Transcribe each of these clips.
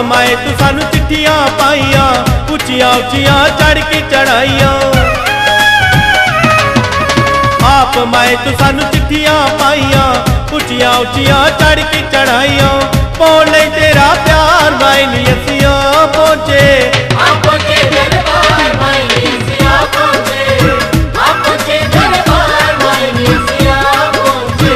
माए तू सानू चिट्ठियां पाइया, उचिया उचिया चढ़ के चढ़ाइया। आप माए तू सानू चिट्ठियां पाइया, उचिया उचिया चढ़ के चढ़ाइया। पौन ले तेरा प्यार माए नी असिया पहुंचे, आपके दरबार माए नी असिया पहुंचे, आपके दरबार माए नी असिया पहुंचे।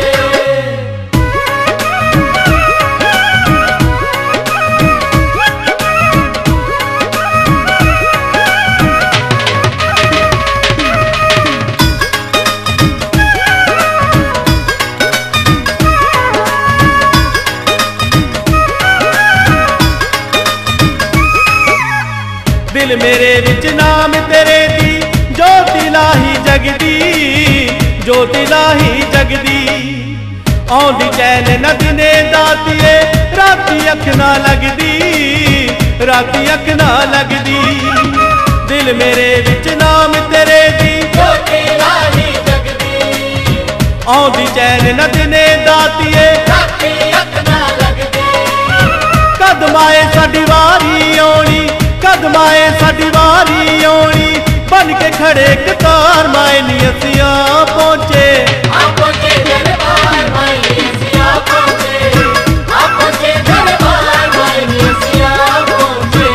दिल मेरे विच नाम तेरे दी, ज्योति लाही जगदी, ज्योति लाही जगदी। आउंदी चैन न दिने दातिए, राती अख ना लगदी, राती अख ना लगदी। दिल मेरे विच नाम तेरे दी, ज्योति लाही जगदी। आउंदी चैन न दिने दातिए, राती अख ना लगदी। कदमाए साडी वारी आउणी, कदमाए साडी वारी आउणी। बन के खड़े कतार माए नी असिया पहुंचे, आपके दरबार माए नी असिया पहुंचे, आपके दरबार माए नी असिया पहुंचे।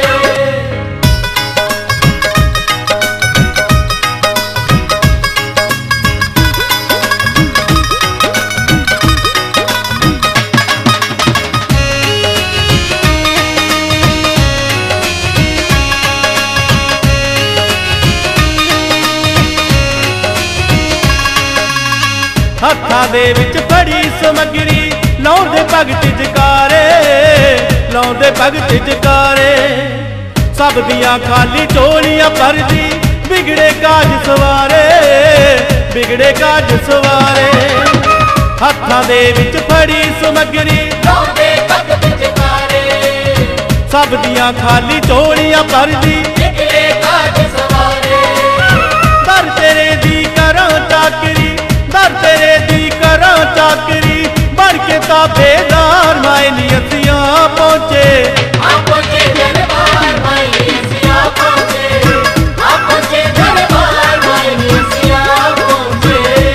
हत्थां दे विच फड़ी समगरी, लाउंदे भगत जकारे, लाउंदे भगत जकारे। सब दियां खाली झोलियां भरदी, बिगड़े काज सवारे, बिगड़े काज सवारे। हत्थां दे विच फड़ी समगरी, लाउंदे भगत जकारे। सब दियां खाली झोलियां भरदी, बिगड़े काज सवारे। दर तेरे दी करां चाकरी, दर तेरे दी करां चाकरी। बढ़ के ताबेदार माए नी असिया पहुंचे, आपके दरबार माए नी असिया पहुंचे, आपके दरबार माए नी असिया पहुंचे।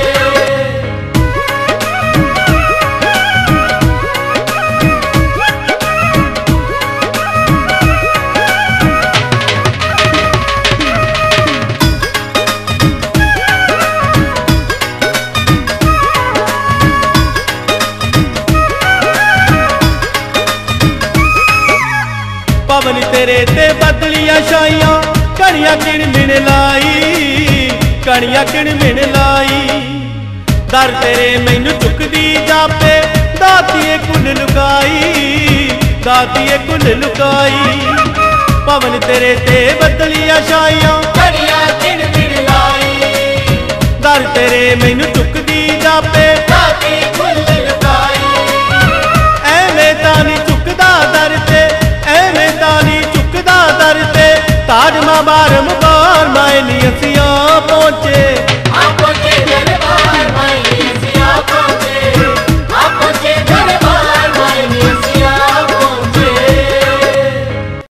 पवन तेरे ते बदलियां छाइयां, कणियां किण मिण लाई, कणियां किण मिण लाई। दर तेरे मैनू चुकदी जापे, दातिए कुल लुकाई, दातिए कुल लुकाई। पवन तेरे ते बदलियां छाइयां, कणियां